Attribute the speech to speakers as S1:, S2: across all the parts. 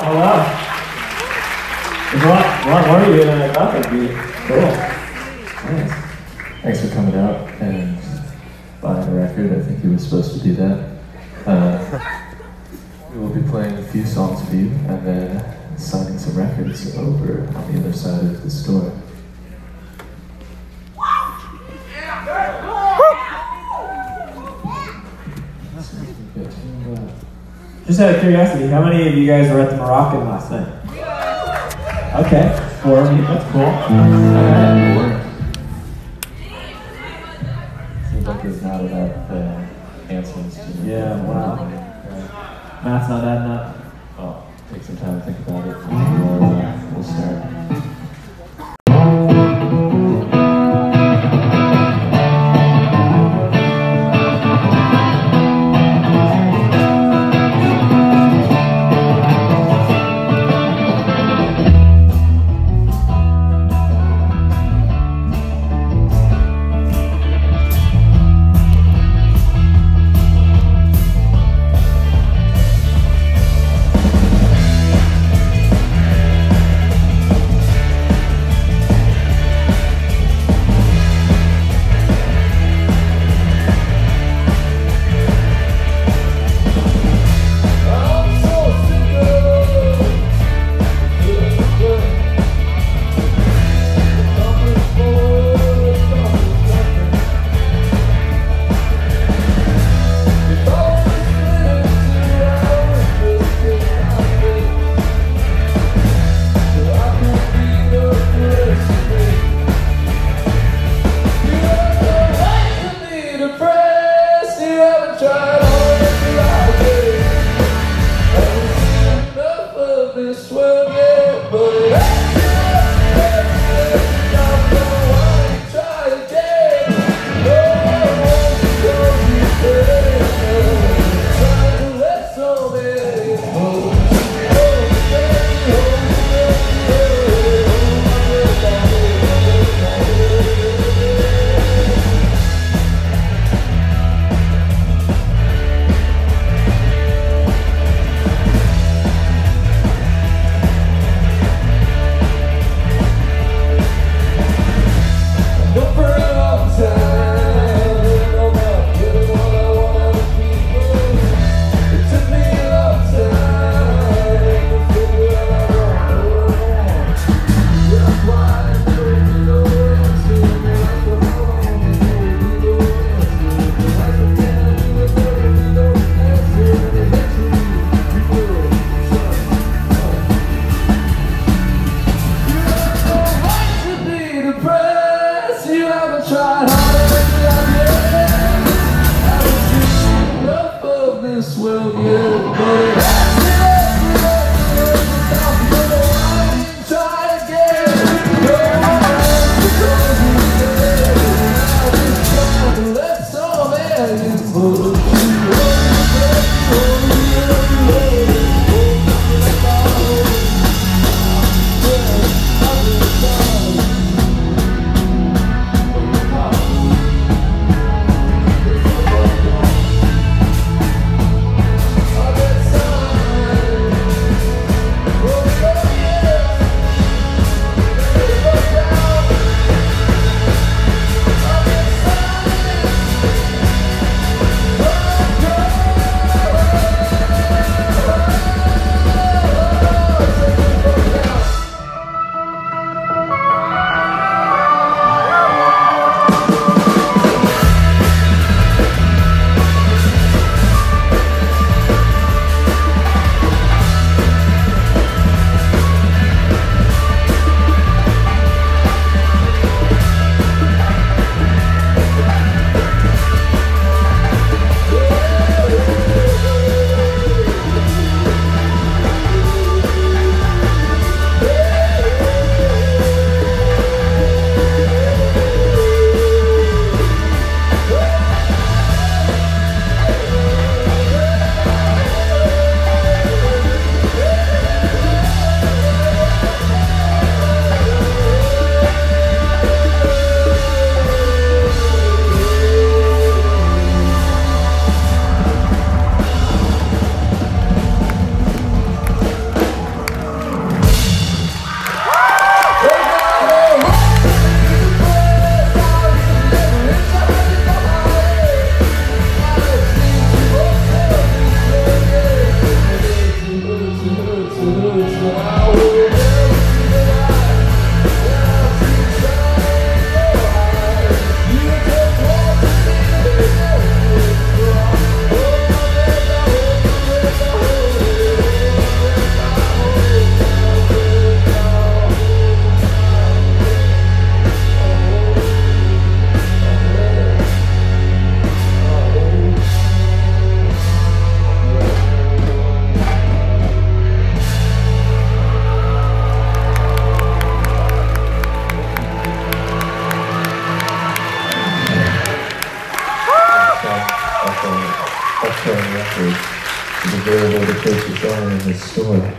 S1: Oh wow. There's a lot more of you than I thought there'd be. Cool. Nice.
S2: Thanks for coming out and buying a record. I think you were supposed to do that. We will be playing a few songs for you and then signing some records over on the other side of the store.
S1: Just out of curiosity, how many of you guys were at the Moroccan last night? Okay, 4 of you, that's cool.
S2: Seems like there's not enough answers to the
S1: Yeah, wow. Math's not adding up.
S2: Well, take some time to think about it and we'll start. available to purchase online in the store.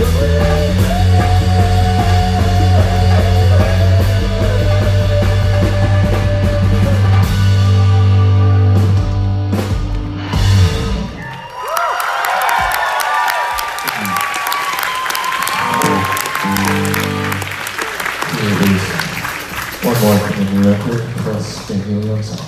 S2: One more from the new record, plus the Helium song.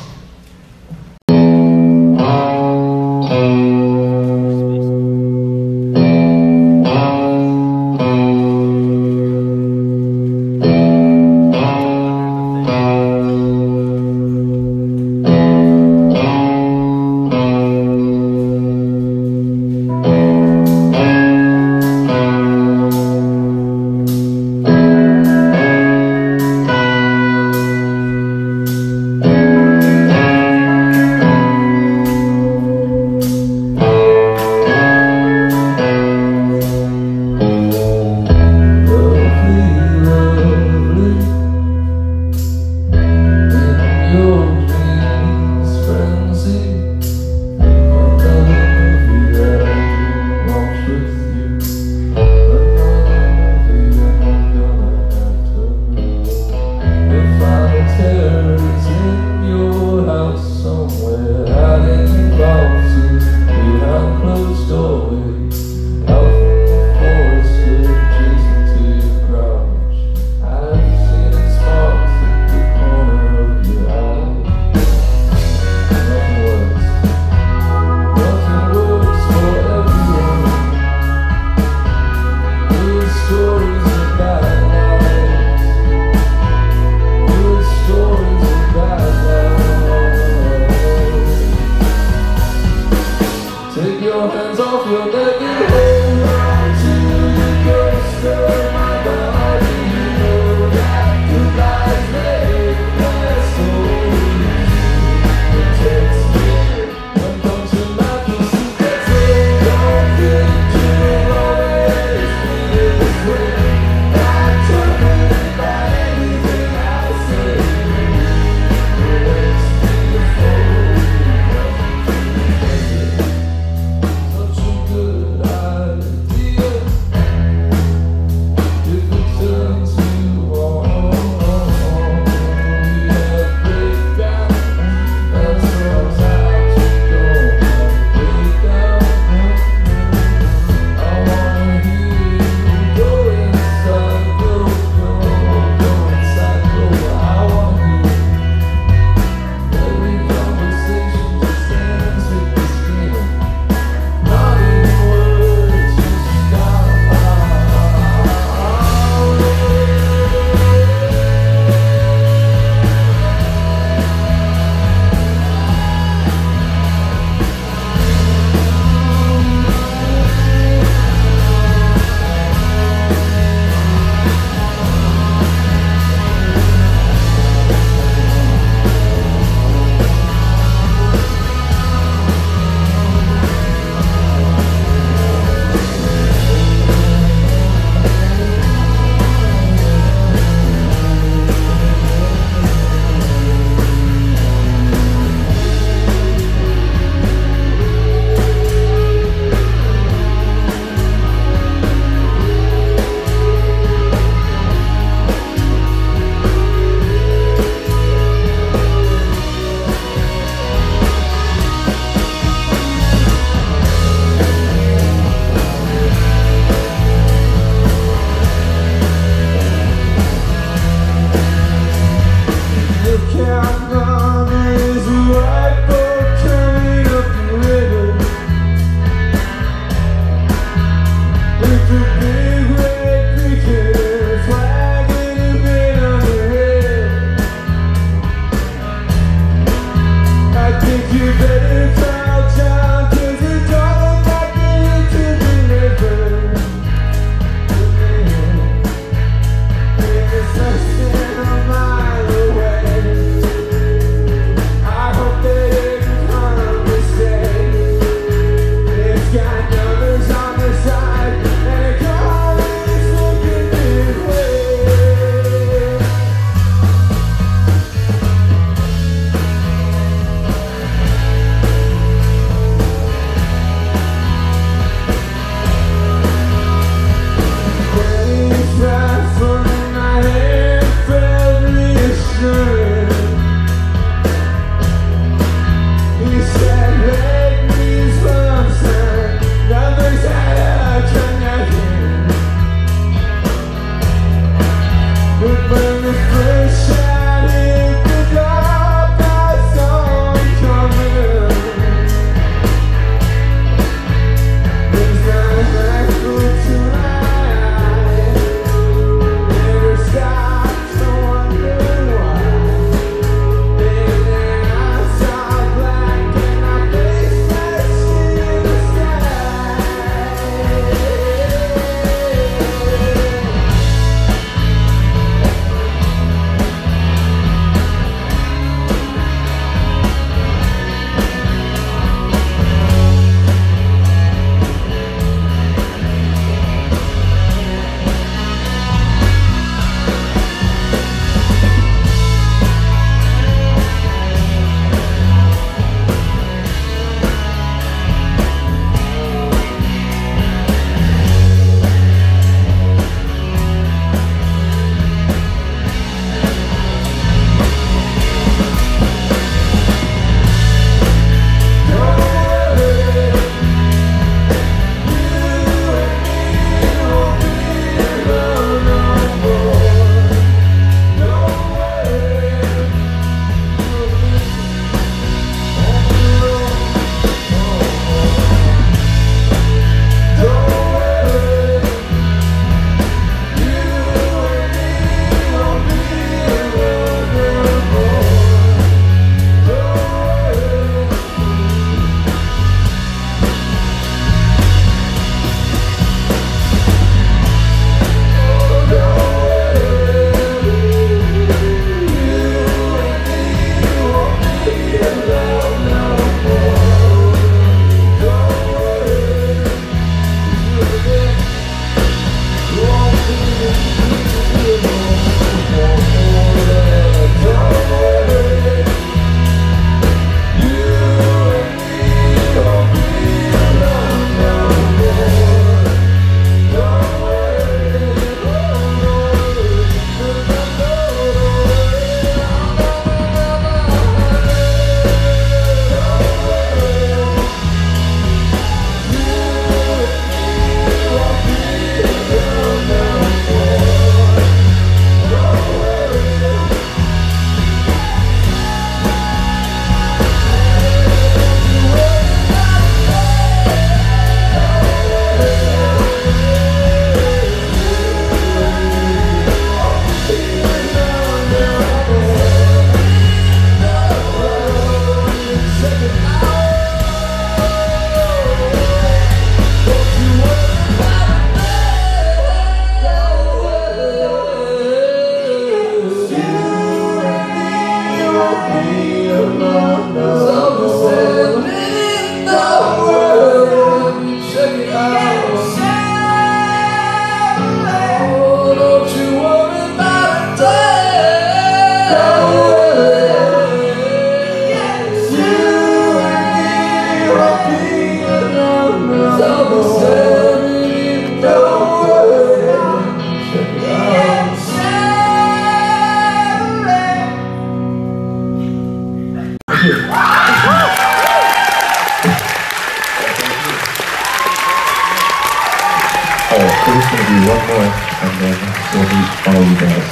S2: do one more, and then we'll meet all you guys.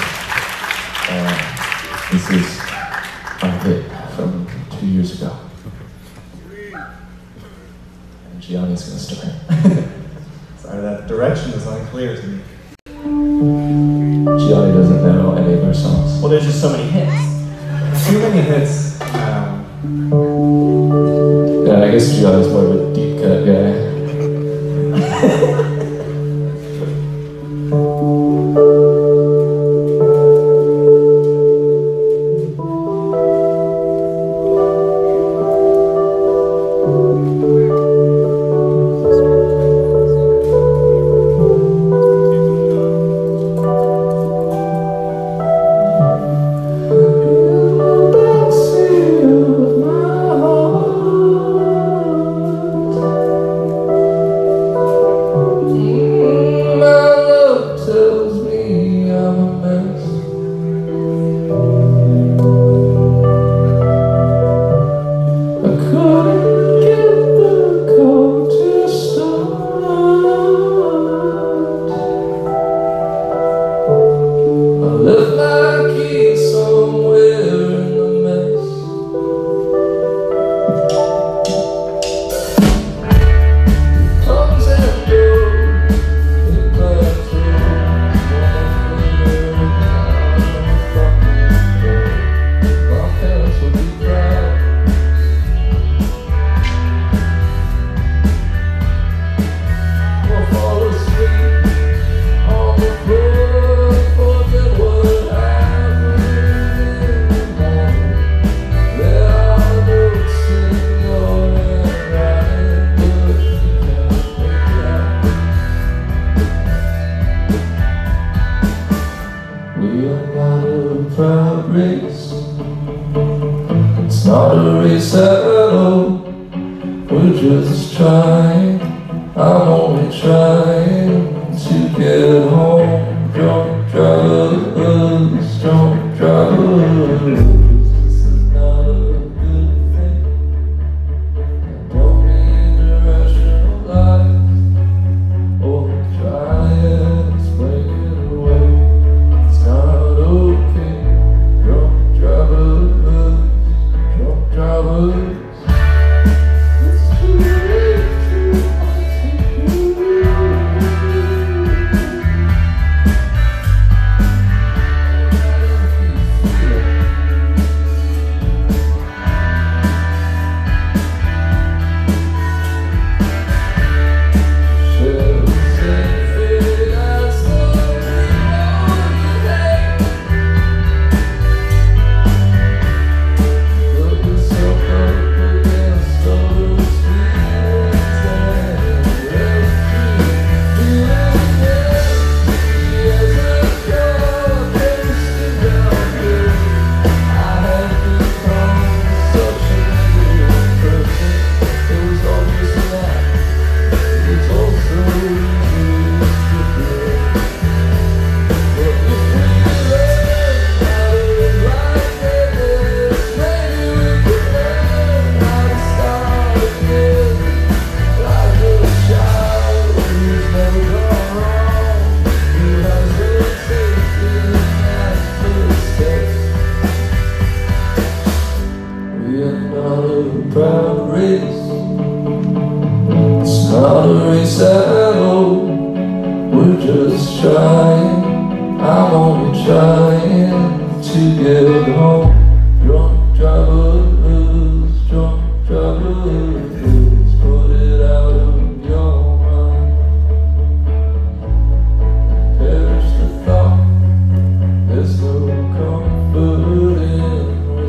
S2: This is a hit from 2 years ago. And Gianni's gonna start.
S3: Sorry, that direction is unclear to me.
S2: Gianni doesn't know any of our songs.
S3: Well, there's just so many hits. Too many hits.
S2: Yeah, I guess Gianni's more of a deep cut guy. It's not a race at all. We're just trying. I'm only trying to get home. Drunk drivers, drunk drivers. This is not a good thing. I don't need to rationalize or try and explain it away. It's not okay. Drunk drivers, drunk drivers. It's too late to not a race at all. We're just trying. I'm only trying to get home. Drunk drivers, drunk drivers. Put it out of your mind. Perish the thought. There's no comfort in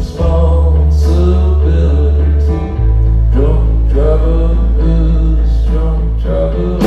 S2: responsibility. Drunk drivers, drunk drivers.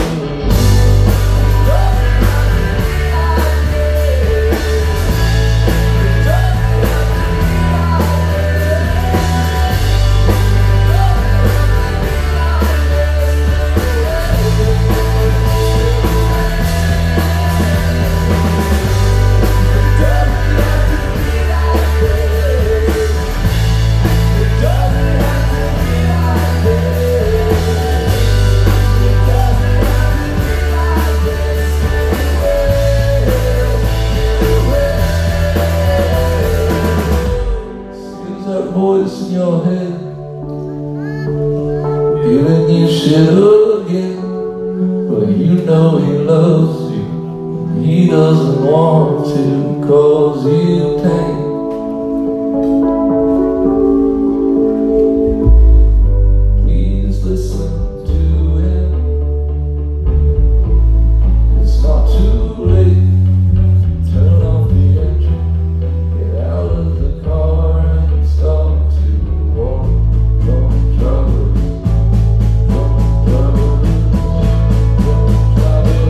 S2: your head, giving you shit again. But you know he loves you, he doesn't want to cause you pain. Please listen to him, it's not too late. Turn off the engine, get out of the car and start to walk. Don't trouble, don't trouble, don't trouble.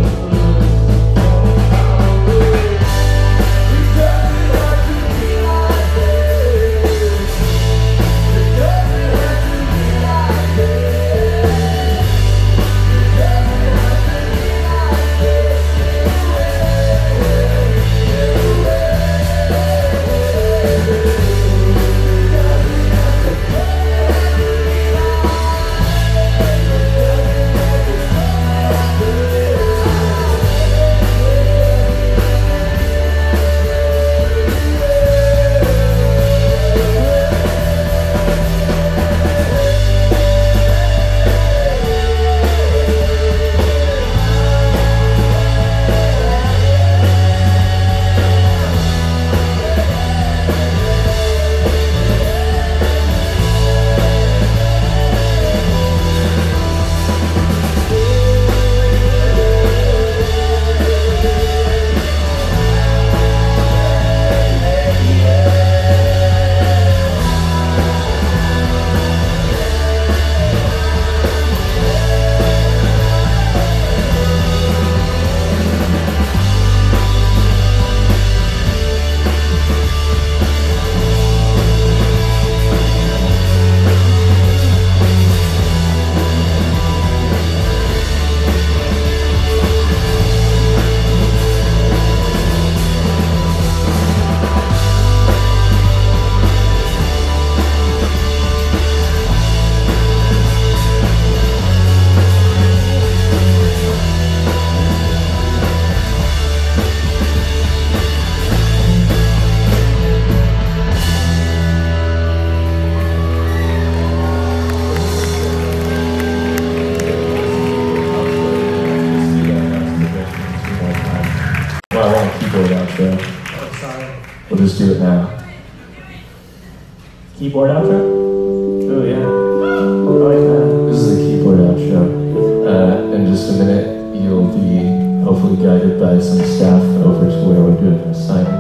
S2: We'll just do it now.
S1: Keyboard outro?
S2: Oh yeah.
S1: I like that.
S2: This is the keyboard outro. In just a minute, you'll be hopefully guided by some staff over to where we're doing the sign